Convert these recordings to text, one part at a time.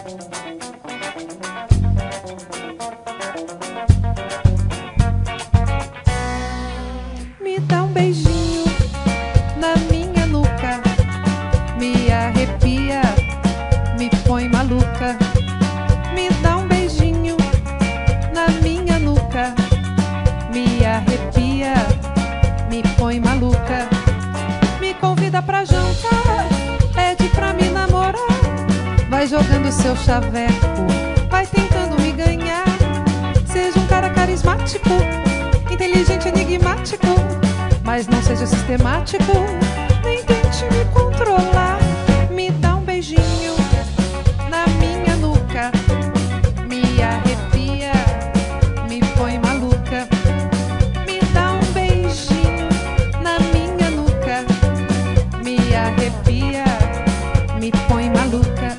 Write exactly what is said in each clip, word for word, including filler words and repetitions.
Me dá um beijinho na minha nuca, me arrepia, me põe maluca. Me dá um beijinho na minha nuca, me arrepia, me põe maluca. Me convida pra jantar, pede pra me namorar, vai jogando seu chaveco, vai tentando me ganhar. Seja um cara carismático, inteligente, enigmático, mas não seja sistemático, nem tente me controlar. Me dá um beijinho na minha nuca, me arrepia, me põe maluca. Me dá um beijinho na minha nuca, me arrepia, me põe maluca.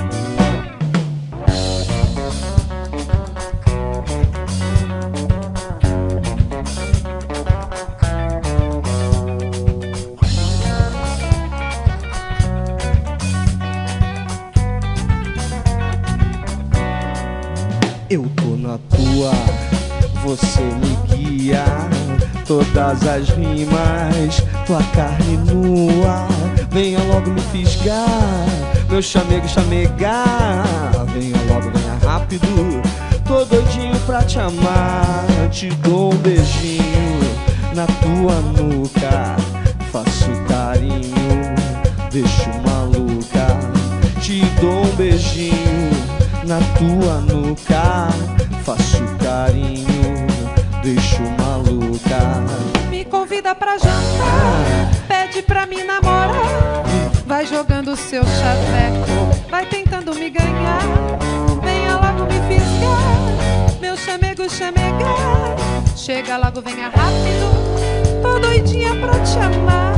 Eu tô na tua, você me guia, todas as rimas, tua carne nua. Venha logo me fisgar, meu chamego chamegar. Venha logo, venha rápido, tô doidinho pra te amar. Te dou um beijinho na tua nuca, faço carinho, deixo maluca. Te dou um beijinho na tua nuca, faço carinho, deixo maluca. Me convida pra jantar, pede pra me namorar, vai jogando seu chaveco, vai tentando me ganhar. Venha logo me fisgar, meu chamego chamegar. Chega logo, venha rápido, tô doidinha pra te amar.